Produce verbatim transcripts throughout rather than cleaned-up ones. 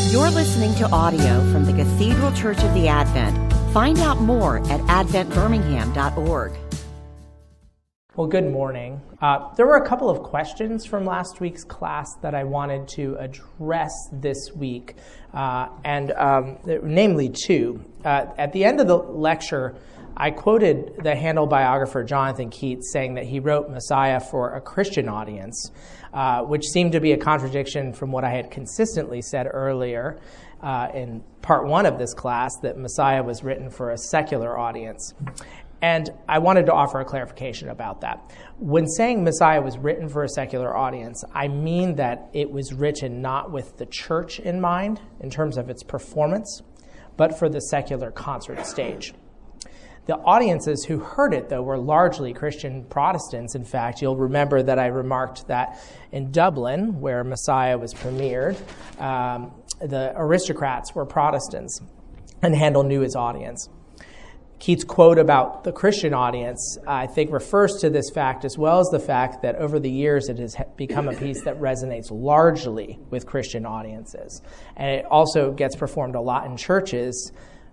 You're listening to audio from the Cathedral Church of the Advent. Find out more at advent birmingham dot org. Well, good morning. Uh, there were a couple of questions from last week's class that I wanted to address this week, uh, and um, namely two. Uh, at the end of the lecture, I quoted the Handel biographer Jonathan Keats saying that he wrote Messiah for a Christian audience, uh, which seemed to be a contradiction from what I had consistently said earlier uh, in part one of this class, that Messiah was written for a secular audience. And I wanted to offer a clarification about that. When saying Messiah was written for a secular audience, I mean that it was written not with the church in mind in terms of its performance, but for the secular concert stage. The audiences who heard it, though, were largely Christian Protestants. In fact, you'll remember that I remarked that in Dublin, where Messiah was premiered, um, the aristocrats were Protestants, and Handel knew his audience. Keats' quote about the Christian audience, I think, refers to this fact, as well as the fact that over the years it has become a piece that resonates largely with Christian audiences. And it also gets performed a lot in churches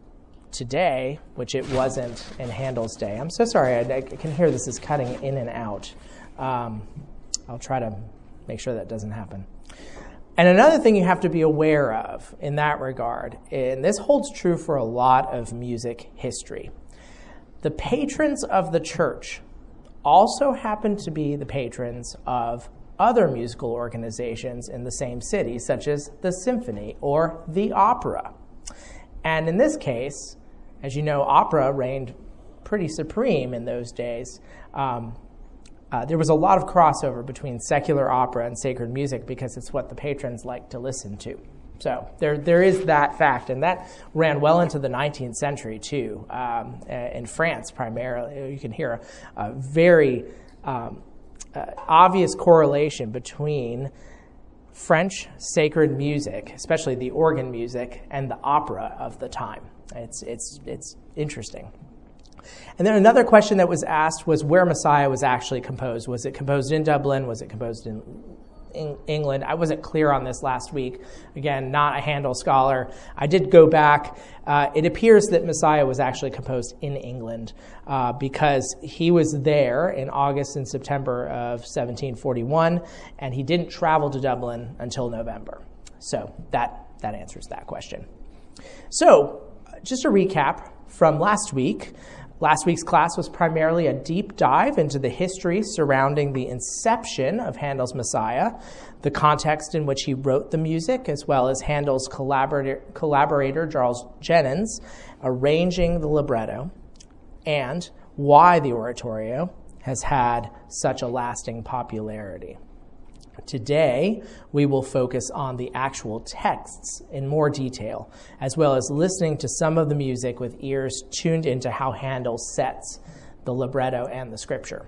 today, which it wasn't in Handel's day. I'm so sorry, I, I can hear this is cutting in and out. Um, I'll try to make sure that doesn't happen. And another thing you have to be aware of in that regard, and this holds true for a lot of music history, the patrons of the church also happen to be the patrons of other musical organizations in the same city, such as the symphony or the opera. And in this case, as you know, opera reigned pretty supreme in those days. Um, Uh, there was a lot of crossover between secular opera and sacred music because it's what the patrons like to listen to. So there, there is that fact, and that ran well into the nineteenth century too, um, in France primarily. You can hear a, a very um, uh, obvious correlation between French sacred music, especially the organ music, and the opera of the time. It's it's it's interesting. And then another question that was asked was where Messiah was actually composed. Was it composed in Dublin? Was it composed in, in England? I wasn't clear on this last week. Again, not a Handel scholar. I did go back. Uh, it appears that Messiah was actually composed in England uh, because he was there in August and September of seventeen forty-one, and he didn't travel to Dublin until November. So that, that answers that question. So just a recap from last week. Last week's class was primarily a deep dive into the history surrounding the inception of Handel's Messiah, the context in which he wrote the music, as well as Handel's collaborator, collaborator Charles Jennens arranging the libretto, and why the oratorio has had such a lasting popularity. Today, we will focus on the actual texts in more detail, as well as listening to some of the music with ears tuned into how Handel sets the libretto and the scripture.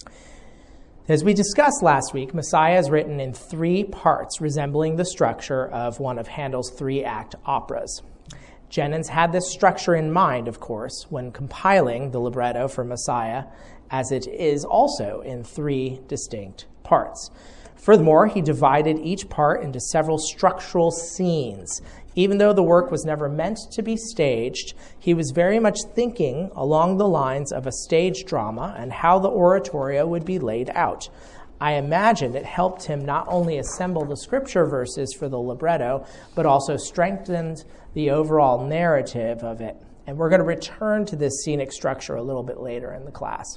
As we discussed last week, Messiah is written in three parts, resembling the structure of one of Handel's three-act operas. Jennens had this structure in mind, of course, when compiling the libretto for Messiah, as it is also in three distinct parts. Furthermore, he divided each part into several structural scenes. Even though the work was never meant to be staged, he was very much thinking along the lines of a stage drama and how the oratorio would be laid out. I imagine it helped him not only assemble the scripture verses for the libretto, but also strengthened the overall narrative of it. And we're going to return to this scenic structure a little bit later in the class.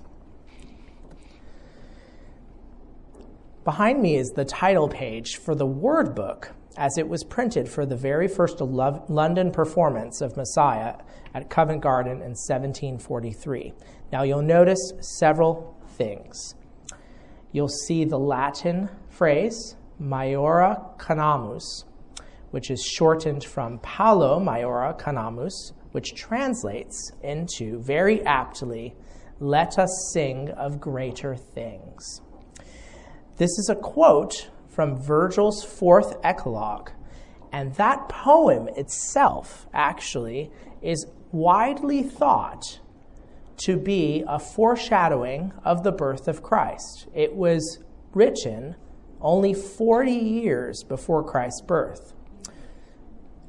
Behind me is the title page for the word book as it was printed for the very first London performance of Messiah at Covent Garden in seventeen forty-three. Now you'll notice several things. You'll see the Latin phrase, Maiora canamus, which is shortened from Paulo Maiora canamus, which translates into, very aptly, let us sing of greater things. This is a quote from Virgil's fourth Eclogue, and that poem itself, actually, is widely thought to be a foreshadowing of the birth of Christ. It was written only forty years before Christ's birth.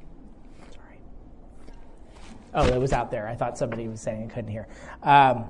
Oh, it was out there. I thought somebody was saying I couldn't hear. Um,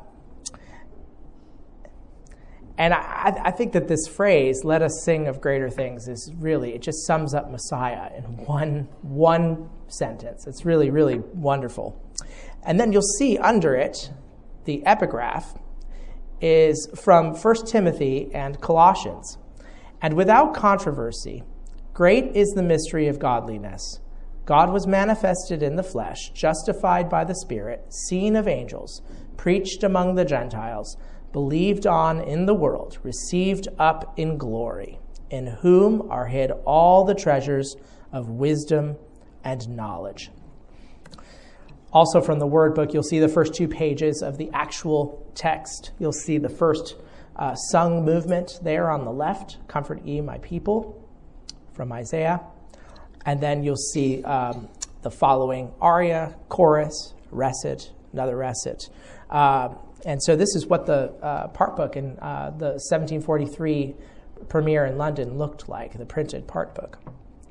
and I, I think that this phrase, let us sing of greater things, is really, it just sums up Messiah in one, one sentence. It's really, really wonderful. And then you'll see under it, the epigraph is from First Timothy and Colossians. And without controversy, great is the mystery of godliness. God was manifested in the flesh, justified by the Spirit, seen of angels, preached among the Gentiles, believed on in the world, received up in glory, in whom are hid all the treasures of wisdom and knowledge. Also from the Word Book, you'll see the first two pages of the actual text. You'll see the first uh, sung movement there on the left, Comfort ye my people, from Isaiah. And then you'll see um, the following aria, chorus, recit, another recit. Uh, and so this is what the uh, part book in uh, the seventeen forty-three premiere in London looked like, the printed part book.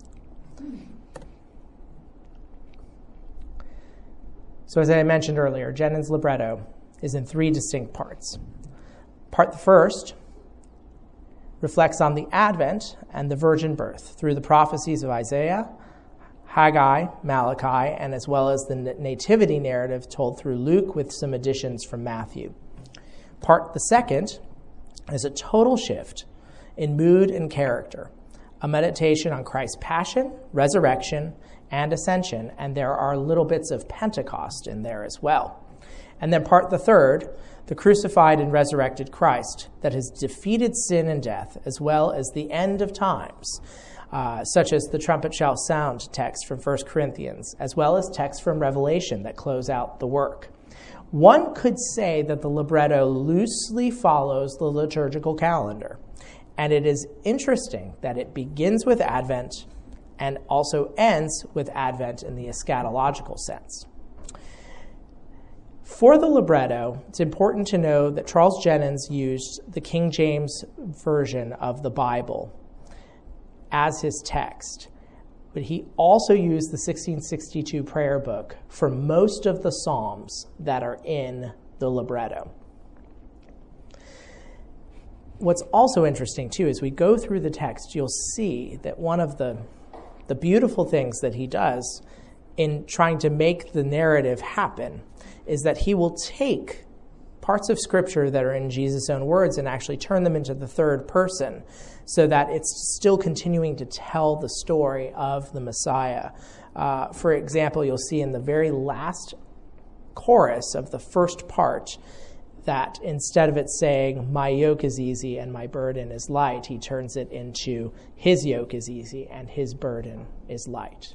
So as I mentioned earlier, Jennens' libretto is in three distinct parts. Part the first reflects on the Advent and the virgin birth through the prophecies of Isaiah, Haggai, Malachi, and as well as the nativity narrative told through Luke with some additions from Matthew. Part the second is a total shift in mood and character, a meditation on Christ's passion, resurrection, and ascension, and there are little bits of Pentecost in there as well. And then part the third, the crucified and resurrected Christ that has defeated sin and death, as well as the end of times, uh, such as the trumpet shall sound text from First Corinthians, as well as texts from Revelation that close out the work. One could say that the libretto loosely follows the liturgical calendar, and it is interesting that it begins with Advent and also ends with Advent in the eschatological sense. For the libretto, it's important to know that Charles Jennens used the King James Version of the Bible as his text, but he also used the sixteen sixty-two prayer book for most of the psalms that are in the libretto. What's also interesting, too, as we go through the text, you'll see that one of the, the beautiful things that he does in trying to make the narrative happen is that he will take parts of Scripture that are in Jesus' own words and actually turn them into the third person so that it's still continuing to tell the story of the Messiah. Uh, for example, you'll see in the very last chorus of the first part that instead of it saying, my yoke is easy and my burden is light, he turns it into his yoke is easy and his burden is light.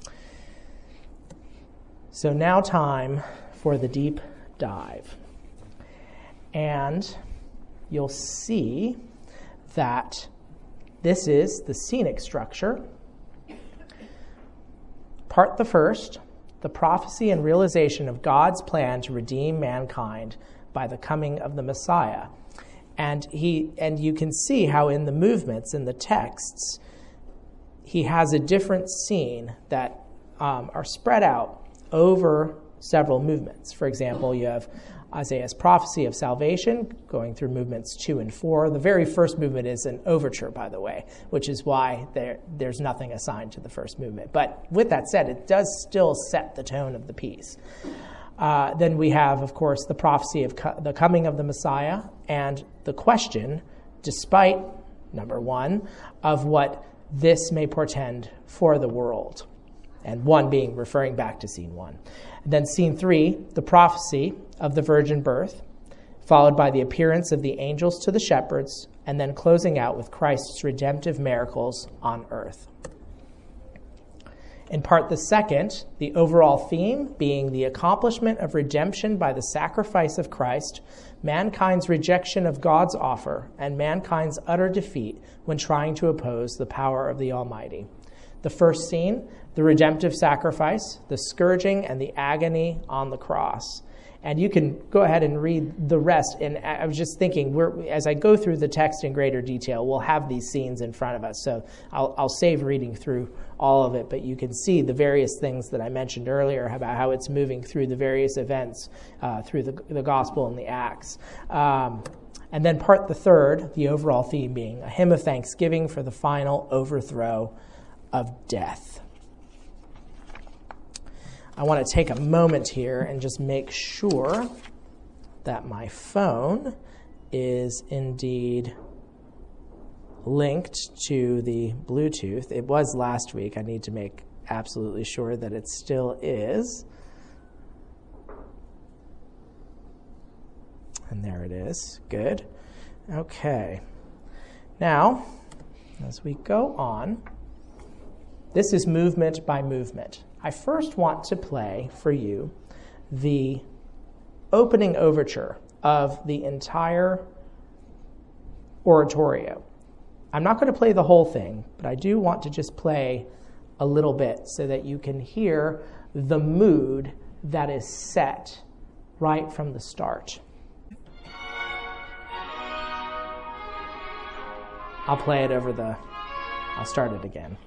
So now time for the deep dive. And you'll see that this is the scenic structure. Part the first, the prophecy and realization of God's plan to redeem mankind by the coming of the Messiah. And he and you can see how in the movements, in the texts, he has a different scene that um, are spread out over several movements. For example, you have Isaiah's prophecy of salvation going through movements two and four. The very first movement is an overture, by the way, which is why there, there's nothing assigned to the first movement. But with that said, it does still set the tone of the piece. Uh, then we have, of course, the prophecy of co- the coming of the Messiah and the question, despite, number one, of what this may portend for the world. And one being referring back to scene one. And then scene three, the prophecy of the virgin birth, followed by the appearance of the angels to the shepherds, and then closing out with Christ's redemptive miracles on earth. In part the second, the overall theme being the accomplishment of redemption by the sacrifice of Christ, mankind's rejection of God's offer, and mankind's utter defeat when trying to oppose the power of the Almighty. The first scene, the redemptive sacrifice, the scourging, and the agony on the cross. And you can go ahead and read the rest. And I was just thinking, we're, as I go through the text in greater detail, we'll have these scenes in front of us. So I'll, I'll save reading through all of it, but you can see the various things that I mentioned earlier about how it's moving through the various events uh, through the, the Gospel and the Acts. Um, and then part the third, the overall theme being a hymn of thanksgiving for the final overthrow of death. I want to take a moment here and just make sure that my phone is indeed linked to the Bluetooth. It was last week. I need to make absolutely sure that it still is. And there it is. Good. Okay. Now, as we go on, this is movement by movement. I first want to play for you the opening overture of the entire oratorio. I'm not going to play the whole thing, but I do want to just play a little bit so that you can hear the mood that is set right from the start. I'll play it over the, I'll start it again.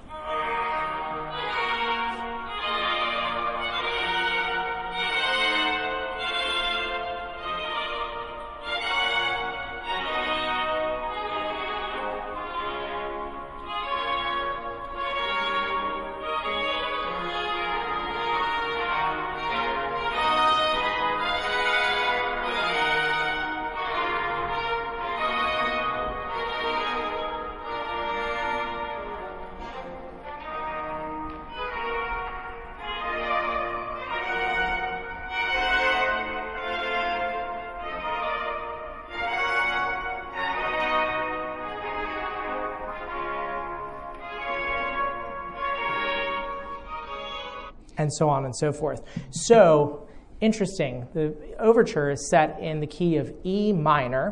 And so on and so forth. So, interesting. The overture is set in the key of E minor.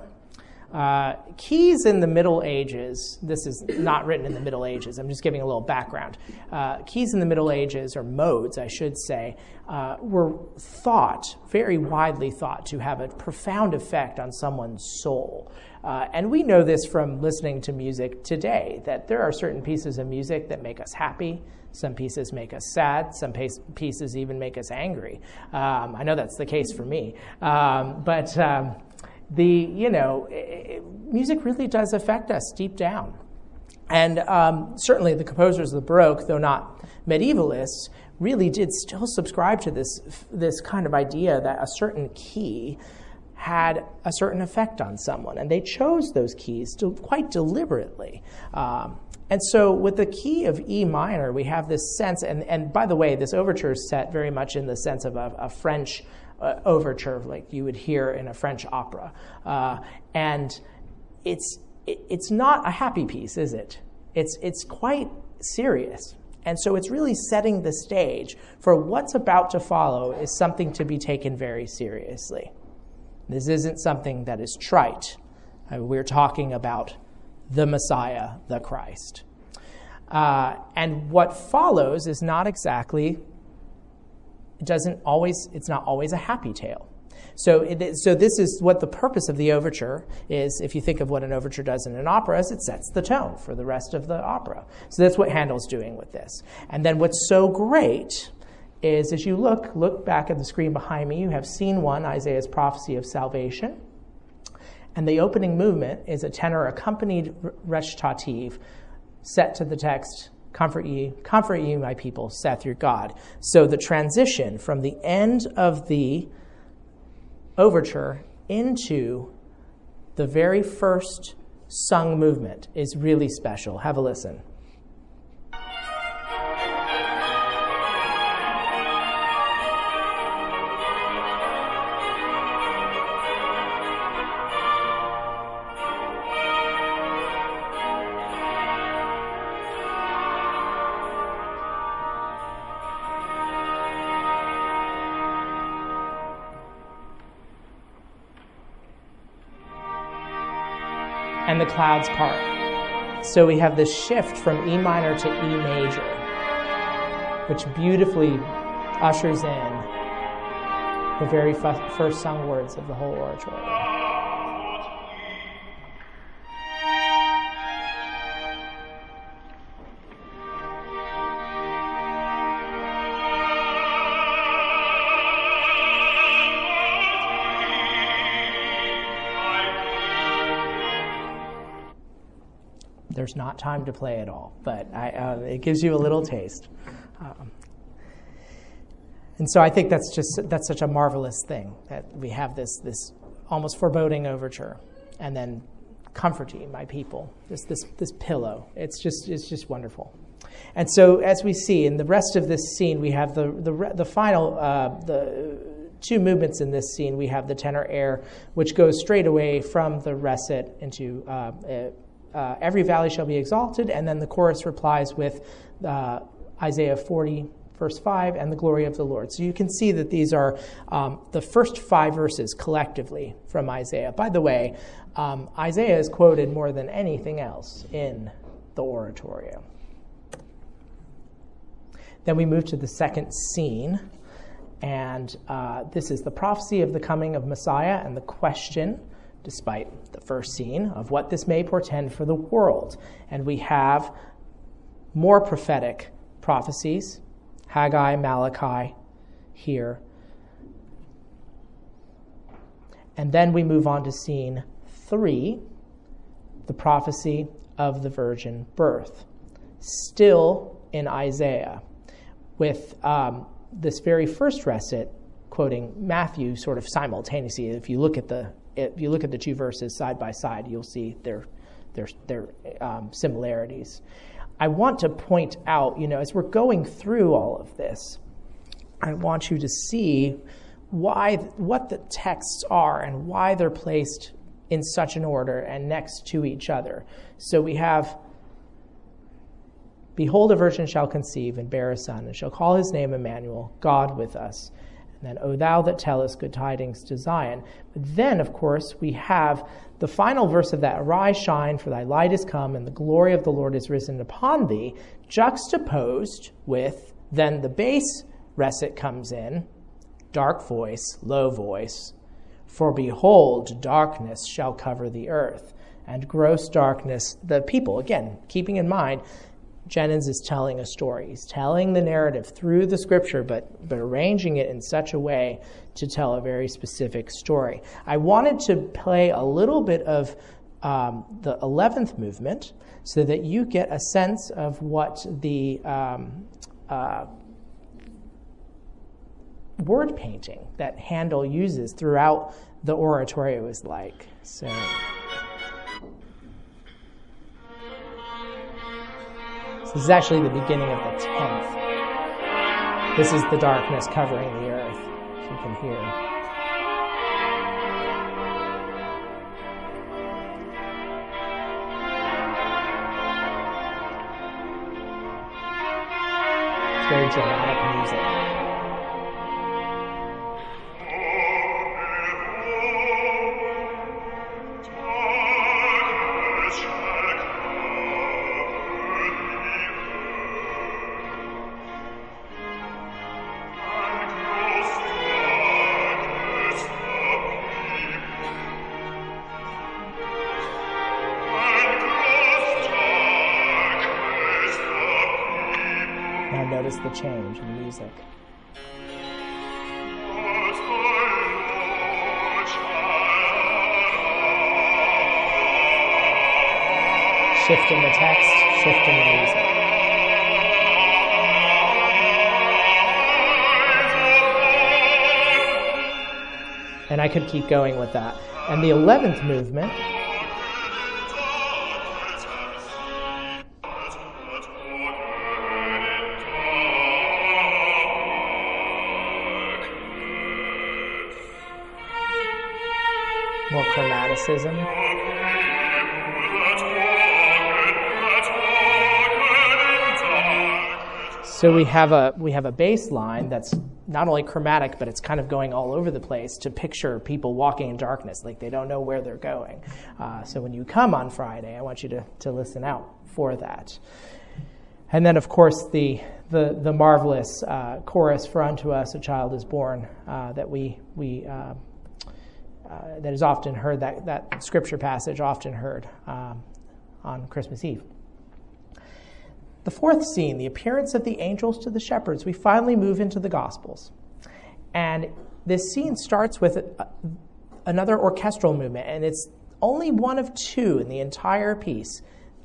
Uh, keys in the Middle Ages, this is not written in the Middle Ages, I'm just giving a little background. Uh, keys in the Middle Ages, or modes, I should say, uh, were thought, very widely thought, to have a profound effect on someone's soul. Uh, and we know this from listening to music today, that there are certain pieces of music that make us happy. Some pieces make us sad. Some pieces even make us angry. Um, I know that's the case for me. Um, but um, the you know, it, music really does affect us deep down. And um, certainly the composers of the Baroque, though not medievalists, really did still subscribe to this this kind of idea that a certain key had a certain effect on someone, and they chose those keys to, quite deliberately. Um, And so with the key of E minor, we have this sense, and, and by the way, this overture is set very much in the sense of a, a French uh, overture, like you would hear in a French opera. Uh, and it's it, it's not a happy piece, is it? It's it's quite serious. And so it's really setting the stage for what's about to follow is something to be taken very seriously. This isn't something that is trite. Uh, we're talking about the Messiah, the Christ. Uh, and what follows is not exactly, it doesn't always, it's not always a happy tale. So, it, so this is what the purpose of the overture is. If you think of what an overture does in an opera, is it sets the tone for the rest of the opera. So that's what Handel's doing with this. And then what's so great is, as you look, look back at the screen behind me, you have scene one, Isaiah's prophecy of salvation. And the opening movement is a tenor accompanied recitative set to the text, comfort ye, comfort ye, my people, saith your God. So the transition from the end of the overture into the very first sung movement is really special. Have a listen. And the clouds part. So we have this shift from E minor to E major, which beautifully ushers in the very f- first sung words of the whole oratorio. there's not time to play it all, but I, uh, it gives you a little taste. Um, and so I think that's just that's such a marvelous thing that we have this this almost foreboding overture, and then comfort ye, my people. This this this pillow. It's just it's just wonderful. And so as we see in the rest of this scene, we have the the the final uh, the two movements in this scene. We have the tenor air, which goes straight away from the recit into uh, uh, every valley shall be exalted, and then the chorus replies with uh, Isaiah forty. Verse five, and the glory of the Lord. So you can see that these are um, the first five verses collectively from Isaiah. By the way, um, Isaiah is quoted more than anything else in the oratorio. Then we move to the second scene, and uh, this is the prophecy of the coming of Messiah and the question, despite the first scene, of what this may portend for the world. And we have more prophetic prophecies, Haggai, Malachi, here. And then we move on to scene three, the prophecy of the virgin birth, still in Isaiah, with um, this very first recit quoting Matthew sort of simultaneously. If you look at the if you look at the two verses side by side, you'll see their their their um, similarities. I want to point out, you know, as we're going through all of this, I want you to see why, what the texts are and why they're placed in such an order and next to each other. So we have, behold, a virgin shall conceive and bear a son, and shall call his name Emmanuel, God with us. And then, O thou that tellest good tidings to Zion. But then, of course, we have the final verse of that, arise, shine, for thy light is come, and the glory of the Lord is risen upon thee, juxtaposed with, then the bass recit comes in, dark voice, low voice, for behold, darkness shall cover the earth, and gross darkness the people. Again, keeping in mind, Jennens is telling a story. He's telling the narrative through the scripture, but, but arranging it in such a way to tell a very specific story. I wanted to play a little bit of um, the eleventh movement so that you get a sense of what the um, uh, word painting that Handel uses throughout the oratorio is like. So... This is actually the beginning of the tenth. This is the darkness covering the earth, as you can hear. It's very dramatic music. Notice the change in music. Shifting the text, shifting the music. And I could keep going with that. And the eleventh movement more chromaticism. So we have a we have a bass line that's not only chromatic, but it's kind of going all over the place to picture people walking in darkness, like they don't know where they're going. Uh, so when you come on Friday, I want you to, to listen out for that. And then, of course, the the, the marvelous uh, chorus, "For unto us a child is born," uh, that we we uh, uh, that is often heard, that that scripture passage often heard um, on Christmas Eve. The fourth scene, the appearance of the angels to the shepherds, we finally move into the Gospels. And this scene starts with a, another orchestral movement, and it's only one of two in the entire piece.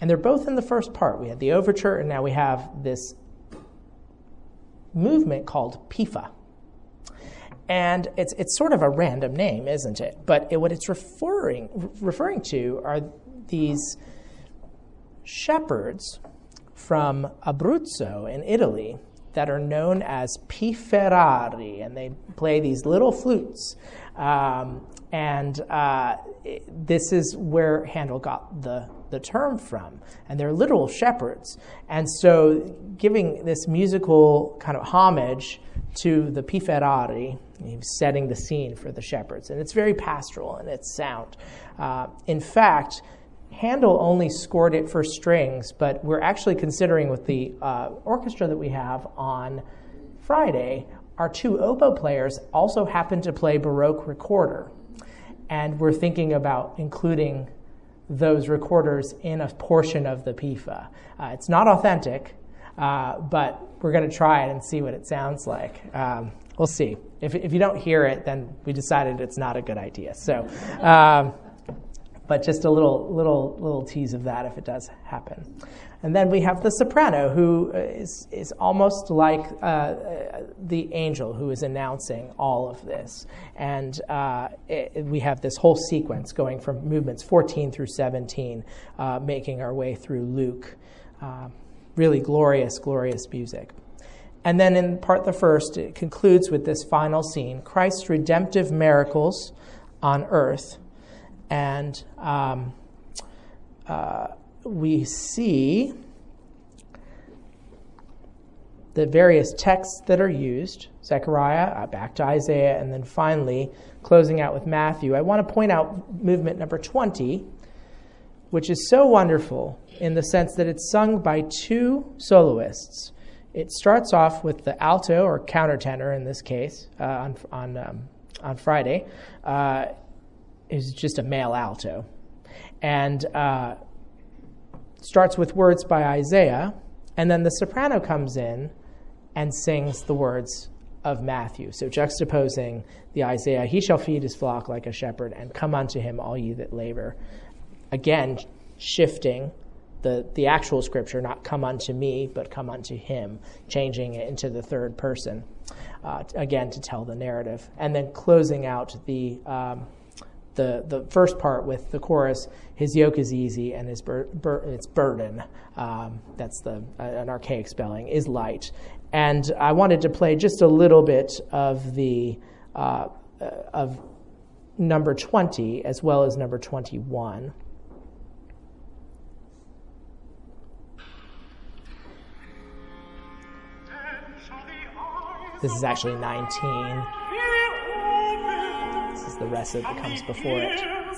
And they're both in the first part. We had the overture, and now we have this movement called Pifa. And it's it's sort of a random name, isn't it? But it, what it's referring referring to are these shepherds from Abruzzo in Italy that are known as Piferari, and they play these little flutes. Um, and uh, it, this is where Handel got the, the term from. And they're literal shepherds. And so giving this musical kind of homage to the Piferari, he's setting the scene for the shepherds. And it's very pastoral in its sound. Uh, in fact, Handel only scored it for strings, but we're actually considering with the uh, orchestra that we have on Friday, our two oboe players also happen to play Baroque recorder. And we're thinking about including those recorders in a portion of the Pifa. Uh, it's not authentic, uh, but we're going to try it and see what it sounds like. Um, we'll see. If, if you don't hear it, then we decided it's not a good idea. So. Um, But just a little, little, little tease of that if it does happen. And then we have the soprano, who is is almost like uh, the angel who is announcing all of this. And uh, it, we have this whole sequence going from movements fourteen through seventeen, uh, making our way through Luke. Uh, really glorious, glorious music. And then in part the first, it concludes with this final scene: Christ's redemptive miracles on earth. And um, uh, we see the various texts that are used, Zechariah, uh, back to Isaiah, and then finally closing out with Matthew. I want to point out movement number twenty, which is so wonderful in the sense that it's sung by two soloists. It starts off with the alto, or countertenor in this case, uh, on, on, um, on Friday. Uh, is just a male alto, and uh, starts with words by Isaiah, and then the soprano comes in and sings the words of Matthew. So juxtaposing the Isaiah, he shall feed his flock like a shepherd, and come unto him all ye that labor. Again, shifting the, the actual scripture, not come unto me, but come unto him, changing it into the third person, uh, again, to tell the narrative. And then closing out the... Um, The the first part with the chorus, his yoke is easy and his bur- bur- its burden, um, that's the uh, an archaic spelling, is light. And I wanted to play just a little bit of the uh, of number twenty as well as number twenty-one. This is actually nineteen. This is the rest that comes before it.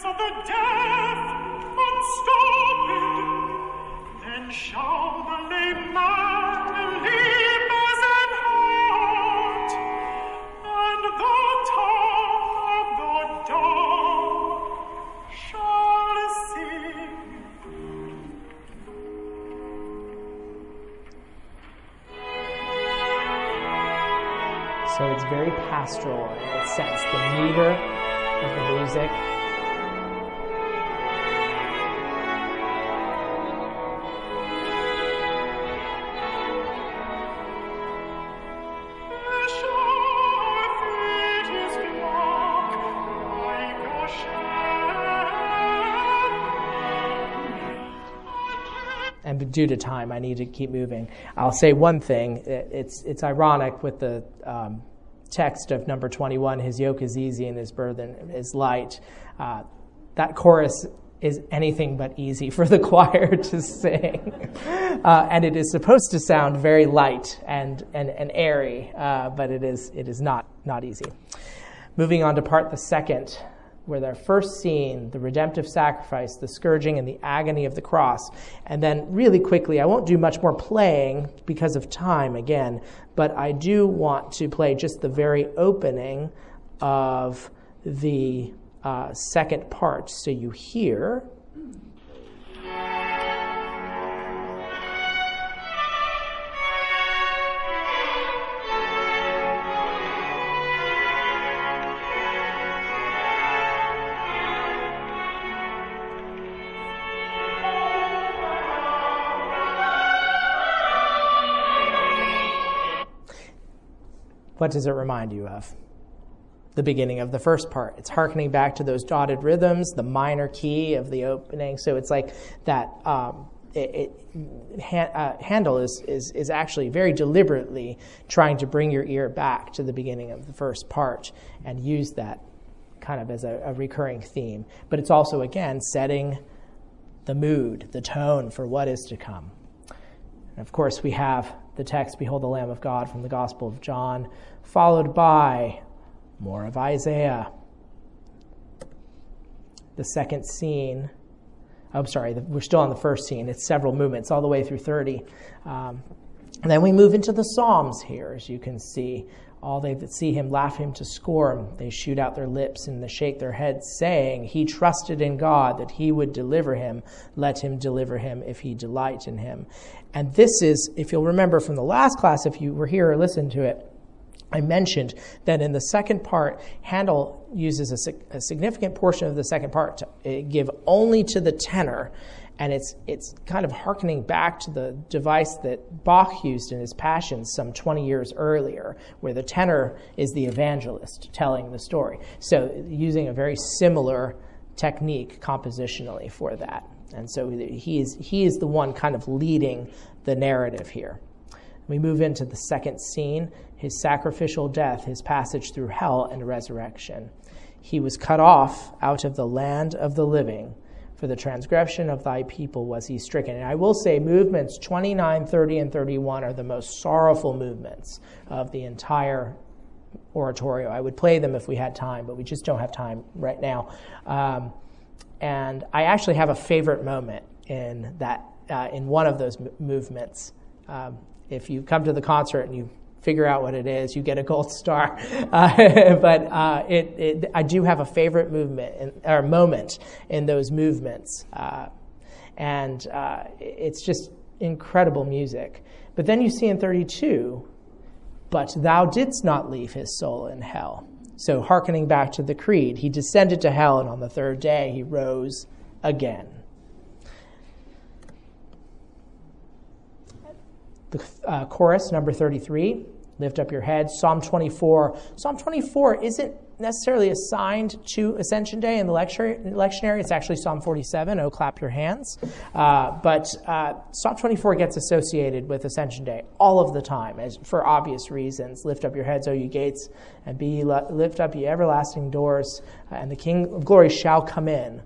Then shall the lame man live as an heart, and the tongue of the dumb shall sing. So it's very pastoral in its sense. The meter of the music. And due to time, I need to keep moving. I'll say one thing. It's it's ironic with the um, text of number twenty-one, his yoke is easy and his burden is light. Uh, that chorus is anything but easy for the choir to sing. Uh, and it is supposed to sound very light and, and, and airy, uh, but it is it is not, not easy. Moving on to part the second, where they're first seen the redemptive sacrifice, the scourging, and the agony of the cross. And then really quickly, I won't do much more playing because of time again, but I do want to play just the very opening of the uh, second part. So you hear... What does it remind you of? The beginning of the first part. It's hearkening back to those dotted rhythms, the minor key of the opening. So it's like that um, it, it, ha- uh, Handel is, is, is actually very deliberately trying to bring your ear back to the beginning of the first part and use that kind of as a, a recurring theme. But it's also, again, setting the mood, the tone for what is to come. And of course, we have the text, "Behold the Lamb of God," from the Gospel of John, followed by more of Isaiah. The second scene, oh, I'm sorry, we're still on the first scene. It's several movements all the way through thirty. Um, and then we move into the Psalms here, as you can see. All they that see him laugh him to scorn. They shoot out their lips and they shake their heads, saying, "He trusted in God that he would deliver him. Let him deliver him if he delight in him." And this is, if you'll remember from the last class, if you were here or listened to it, I mentioned that in the second part, Handel uses a, a significant portion of the second part to give only to the tenor, and it's it's kind of hearkening back to the device that Bach used in his Passions some twenty years earlier, where the tenor is the evangelist telling the story. So using a very similar technique compositionally for that. And so he is he is the one kind of leading the narrative here. We move into the second scene, his sacrificial death, his passage through hell and resurrection. He was cut off out of the land of the living. For the transgression of thy people was he stricken. And I will say movements twenty-nine, thirty, and thirty-one are the most sorrowful movements of the entire oratorio. I would play them if we had time, but we just don't have time right now. Um, and I actually have a favorite moment in that, uh, in one of those m- movements. Um, if you come to the concert and you figure out what it is, you get a gold star. Uh, but uh, it, it, I do have a favorite movement in, or moment in those movements, uh, and uh, it's just incredible music. But then you see in thirty-two, "But thou didst not leave his soul in hell." So hearkening back to the creed, he descended to hell, and on the third day he rose again. The uh, chorus, number thirty-three, "Lift up your heads." Psalm twenty-four. Psalm twenty-four isn't necessarily assigned to Ascension Day in the lecture, lectionary. It's actually Psalm forty-seven, "Oh, clap your hands." Uh, but uh, Psalm twenty-four gets associated with Ascension Day all of the time, as for obvious reasons. "Lift up your heads, O ye gates, and be ye le- lift up ye everlasting doors, uh, and the King of glory shall come in."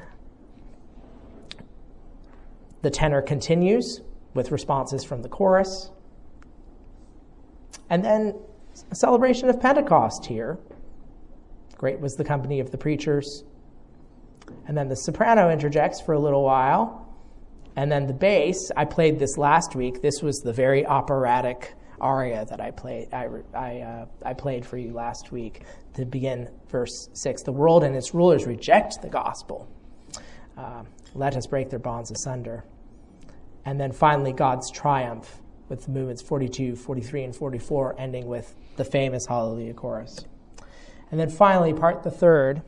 The tenor continues with responses from the chorus. And then a celebration of Pentecost here. "Great was the company of the preachers." And then the soprano interjects for a little while. And then the bass, I played this last week. This was the very operatic aria that I played I, I, uh, I played for you last week to begin verse six. "The world and its rulers reject the gospel. Uh, let us break their bonds asunder." And then finally, God's triumph, with the movements forty-two, forty-three, and forty-four, ending with the famous Hallelujah chorus. And then finally, part the third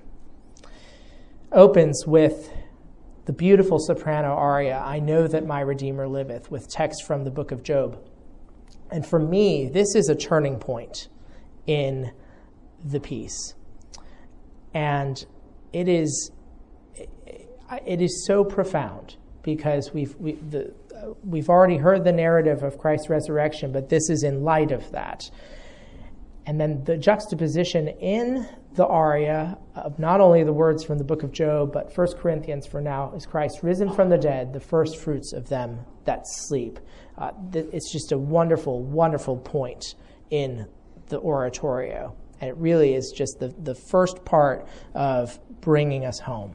opens with the beautiful soprano aria, "I know that my Redeemer liveth," with text from the book of Job. And for me, this is a turning point in the piece. And it is it is so profound, because we've we, the, uh, we've already heard the narrative of Christ's resurrection, but this is in light of that. And then the juxtaposition in the aria of not only the words from the book of Job, but First Corinthians, "For now is Christ risen from the dead, the first fruits of them that sleep." Uh, th- it's just a wonderful, wonderful point in the oratorio. And it really is just the, the first part of bringing us home.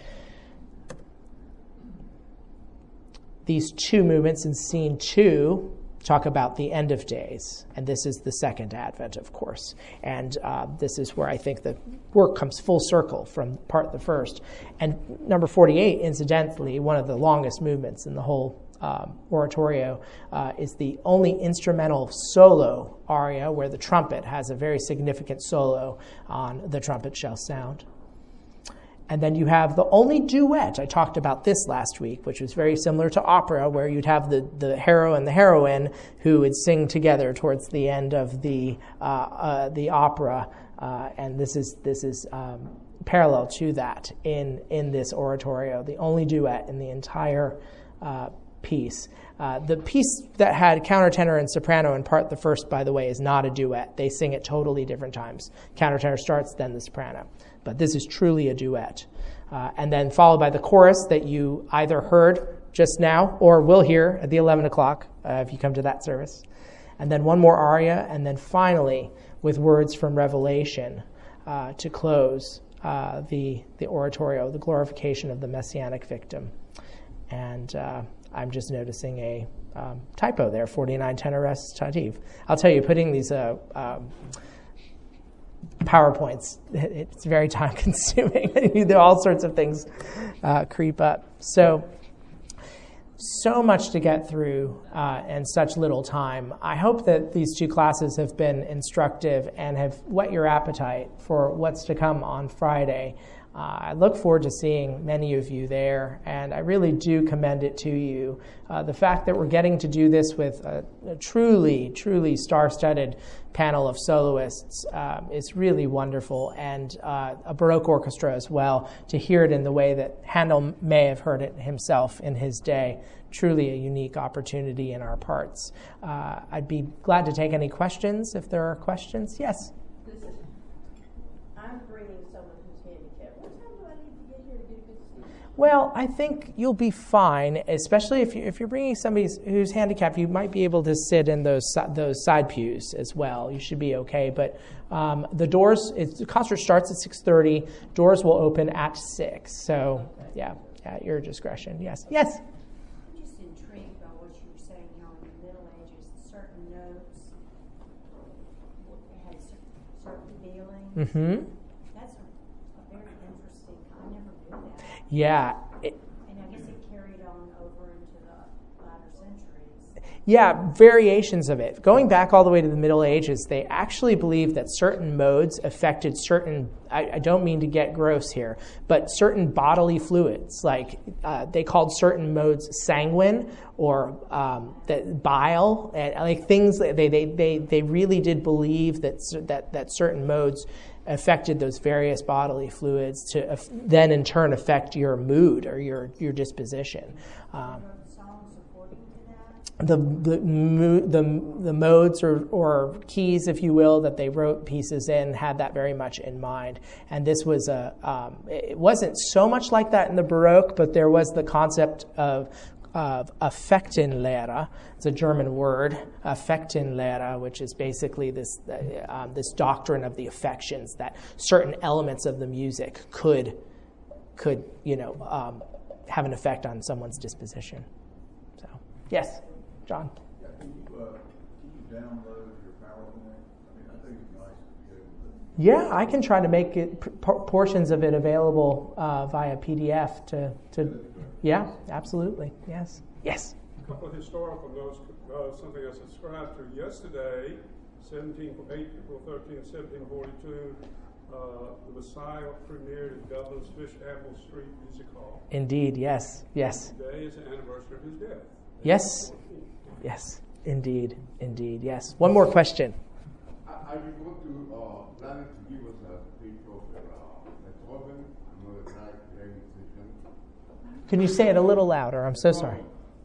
These two movements in scene two talk about the end of days, and this is the second advent, of course. And uh, this is where I think the work comes full circle from part the first. And number forty-eight, incidentally, one of the longest movements in the whole um, oratorio, uh, is the only instrumental solo aria where the trumpet has a very significant solo on "The Trumpet Shall Sound." and then you have the only duet. I talked about this last week, which was very similar to opera, where you'd have the, the hero and the heroine who would sing together towards the end of the uh, uh, the opera. Uh, and this is this is um, parallel to that in in this oratorio, the only duet in the entire uh, piece. Uh, the piece that had countertenor and soprano in part the first, by the way, is not a duet. They sing at totally different times. Countertenor starts, then the soprano. But this is truly a duet. Uh, and then followed by the chorus that you either heard just now or will hear at the eleven o'clock uh, if you come to that service. And then one more aria, and then finally with words from Revelation uh, to close uh, the, the oratorio, the glorification of the Messianic victim. And uh, I'm just noticing a um, typo there, forty-nine tenor recitative. I'll tell you, putting these uh, um, PowerPoints, it, it's very time-consuming. All sorts of things uh, creep up. So, so much to get through uh, in such little time. I hope that these two classes have been instructive and have whet your appetite for what's to come on Friday. Uh, I look forward to seeing many of you there, and I really do commend it to you. Uh, the fact that we're getting to do this with a, a truly, truly star-studded panel of soloists um, is really wonderful, and uh, a Baroque orchestra as well, to hear it in the way that Handel may have heard it himself in his day. Truly a unique opportunity in our parts. Uh, I'd be glad to take any questions if there are questions. Yes? Listen, I'm bringing someone who's handicapped. What time do I need to get here to get a good seat? Well, I think you'll be fine, especially if, you, if you're bringing somebody who's handicapped. You might be able to sit in those those side pews as well. You should be okay. But um, the doors, it's, the concert starts at six thirty. Doors will open at six. So, yeah, at your discretion. Yes. Yes? I'm just intrigued by what you were saying how in the Middle Ages, certain notes had certain feelings. Mm-hmm. That's a, a very interesting, I never knew that. Yeah. It, And I guess it carried on over into the latter centuries. Yeah, variations of it. Going back all the way to the Middle Ages, they actually believed that certain modes affected certain, I, I don't mean to get gross here, but certain bodily fluids. Like uh, they called certain modes sanguine or um, that bile, and like things, they, they, they, they really did believe that, that, that certain modes affected those various bodily fluids to uh, then in turn affect your mood or your, your disposition. Um, The the the the modes or, or keys, if you will, that they wrote pieces in had that very much in mind. And this was a um, it wasn't so much like that in the Baroque, but there was the concept of of Affektenlehre. It's a German word, Affektenlehre, which is basically this uh, um, this doctrine of the affections, that certain elements of the music could could you know um, have an effect on someone's disposition. So yes. John? Yeah, can you, uh, can you download your PowerPoint? I mean, I think it's nice to be able to... Yeah, I can try to make it p- portions of it available uh, via P D F to, to... Yeah, absolutely. Yes. Yes? A couple of historical notes, uh, something I subscribed to yesterday, April thirteenth, seventeen forty-two, uh, the Messiah premiered at Dublin's Fish Apple Street Music Hall. Indeed, yes, yes. Today is the anniversary of his death. Yes. Yes, indeed, indeed, yes. One more question. Are you going to uh, planning to give us a speech of uh, Beethoven, another great great musician? Can you say it a little louder? I'm so sorry.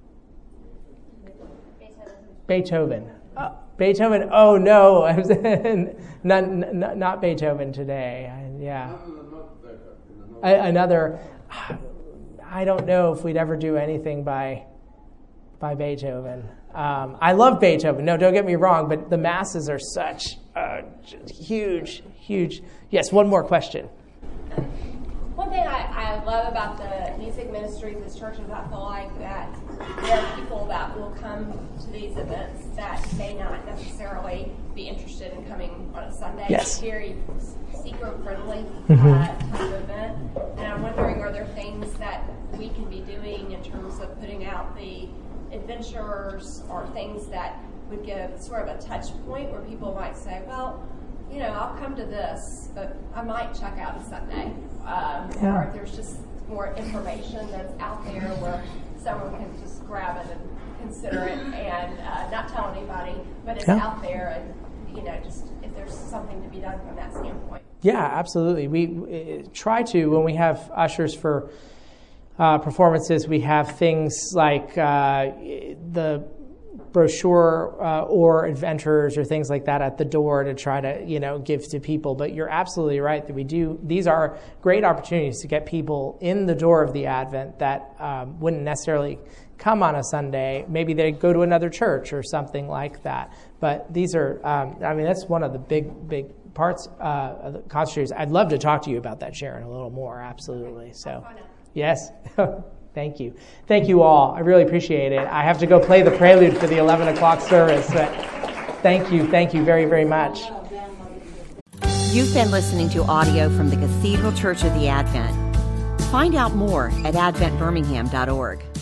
Beethoven. Uh, Beethoven. Oh no, not, not not Beethoven today. I, yeah. No, no, no, not that. I, another. I don't know if we'd ever do anything by by Beethoven. Um, I love Beethoven. No, don't get me wrong, but the masses are such uh, huge, huge. Yes, one more question. One thing I, I love about the music ministries as churches, I feel like that there are people that will come to these events that may not necessarily be interested in coming on a Sunday. Yes. It's very seeker-friendly Mm-hmm. uh, type of event. And I'm wondering, are there things that we can be doing in terms of putting out the adventures or things that would give sort of a touch point where people might say, well, you know, I'll come to this, but I might check out a Sunday. Um, Yeah. Or if there's just more information that's out there where someone can just grab it and consider it and uh, not tell anybody, but it's Yeah. out there and, you know, just if there's something to be done from that standpoint. Yeah, absolutely. We uh, try to, when we have ushers for uh, performances, we have things like uh, the brochure uh, or adventures or things like that at the door to try to, you know, give to people. But you're absolutely right that we do. These are great opportunities to get people in the door of the Advent that um, wouldn't necessarily come on a Sunday. Maybe they go to another church or something like that. But these are, um, I mean, that's one of the big, big parts uh, of the concert series. I'd love to talk to you about that, Sharon, a little more. Absolutely. So, yes. Thank you. Thank you all. I really appreciate it. I have to go play the prelude for the eleven o'clock service. But thank you. Thank you very, very much. You've been listening to audio from the Cathedral Church of the Advent. Find out more at advent birmingham dot org.